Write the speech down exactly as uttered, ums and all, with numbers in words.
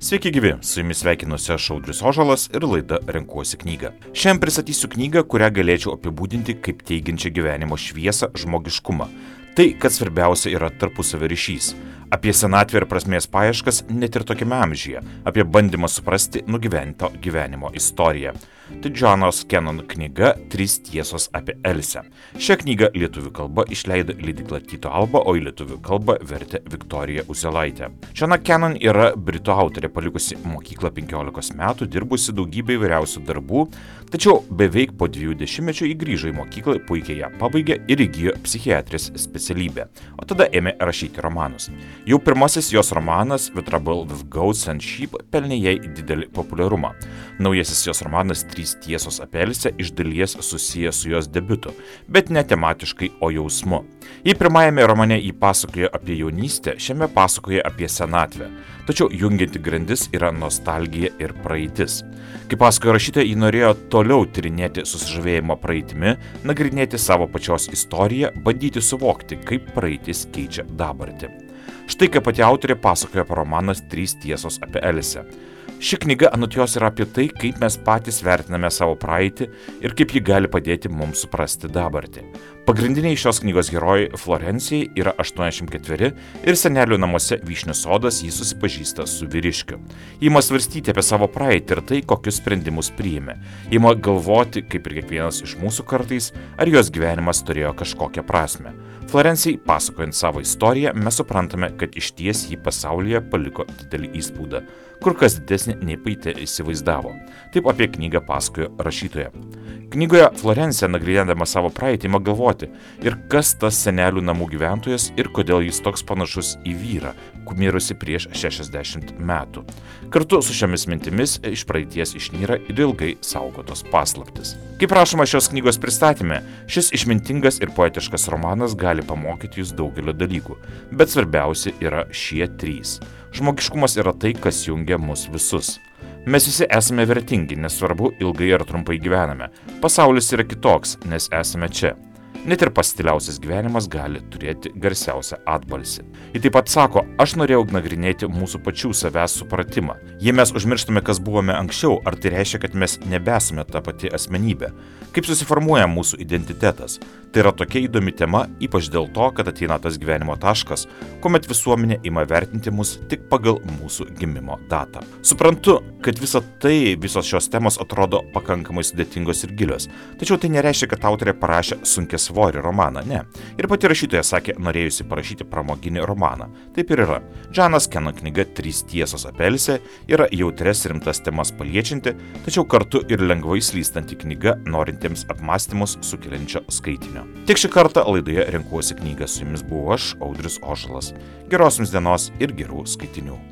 Sveiki gyvi, su jumis sveikinuosi aš Audrius Ožalas ir laida Renkuosi knygą. Šiandien pristatysiu knygą, kurią galėčiau apibūdinti kaip teigiančią gyvenimo šviesą, žmogiškumą. Tai, kad svarbiausia yra tarpusavio ryšys. Apie senatvę ir prasmės paieškas net ir tokiame amžiuje. Apie bandymą suprasti nugyvento gyvenimo istoriją. Tai Joannos Cannon knyga Trys tiesos apie Elsę. Šią knygą lietuvių kalba išleido leidykla Tyto Alba, o į lietuvių kalbą vertė Viktorija Uzelaitė. Joanna Cannon yra britų autorė, palikusi mokyklą penkiolikos metų, dirbusi daugybę įvairiausių darbų, tačiau beveik po dviejų dešimtmečių ji grįžo į mokyklą, puikiai ją pabaigė ir įgijo psichiatrės specialybę, o tada ėmė rašyti romanus. Jau pirmasis jos romanas The Trouble with Goats and Sheep pelnė jai didelį populiarumą. Naujasis jos romanas Trys tiesos apie Elsę iš dalies susijęs su jos debiutu, bet ne tematiškai, o jausmu. Jei pirmajame romane jį pasakoja apie jaunystę, šiame pasakoja apie senatvę. Tačiau jungianti grandis yra nostalgija ir praeitis. Kaip pasakoja rašytoja, ji norėjo toliau tyrinėti susižavėjimo praeitimi, nagrinėti savo pačios istoriją, bandyti suvokti, kaip praeitis keičia dabartį. Štai kaip pati autorė pasakoja apie romanas Trys tiesos apie Elsę. Ši knyga anot jos yra apie tai, kaip mes patys vertiname savo praeitį ir kaip ji gali padėti mums suprasti dabartį. Pagrindiniai šios knygos herojai Florencijai yra aštuoniasdešimt ketveri ir senelių namuose Vyšnių sodas jį susipažįsta su vyriškiu. Įma svarstyti apie savo praeitį ir tai, kokius sprendimus priėmė. Įma galvoti, kaip ir kiekvienas iš mūsų kartais, ar jos gyvenimas turėjo kažkokią prasmę. Florencijai pasakojant savo istoriją, mes suprantame, kad išties jį pasaulyje paliko didelį įspūdą, kur kas didesnį nei paitė įsivaizdavo. Taip apie knygą pasakojo rašytoja. Knygoje Florencija, nagrinėdama savo praeitį, ima galvoti, ir kas tas senelių namų gyventojas ir kodėl jis toks panašus į vyrą, mirusi prieš šešiasdešimt metų. Kartu su šiomis mintimis iš praeities išnyra ir ilgai saugotos paslaptis. Kaip rašoma šios knygos pristatyme, šis išmintingas ir poetiškas romanas gali pamokyti jūs daugelio dalykų, bet svarbiausia yra šie trys. Žmogiškumas yra tai, kas jungia mus visus. Mes visi esame vertingi, nesvarbu ilgai ar trumpai gyvename. Pasaulis yra kitoks, nes esame čia. Net ir pastiliausias gyvenimas gali turėti garsiausią atbalsį. Ji taip pat sako, aš norėjau nagrinėti mūsų pačių savęs supratimą. Jei mes užmirštame, kas buvome anksčiau, ar tai reiškia, kad mes nebesame ta pati asmenybė? Kaip susiformuoja mūsų identitetas? Tai yra tokia įdomi tema, ypač dėl to, kad ateina tas gyvenimo taškas, kuomet visuomenė ima vertinti mus tik pagal mūsų gimimo datą. Suprantu, kad visa tai, visos šios temos atrodo pakankamai sudėtingos ir gilios, tačiau tai nereiškia, kad autorė parašė sunkiasvorį romaną, ne. Ir pati rašytoja sakė, norėjusi parašyti pramoginį romaną. Taip ir yra. Joannos Cannon knyga Trys tiesos apie Elsę yra jautrias rimtas temas paliečianti, tačiau kartu ir lengvai slystanti knyga norintiems apmąstymus sukeliančio skaitinio. Tiek šį kartą laidoje Renkuosi knygą, su jumis buvau aš, Audrius Ožalas. Geros jums dienos ir gerų skaitinių.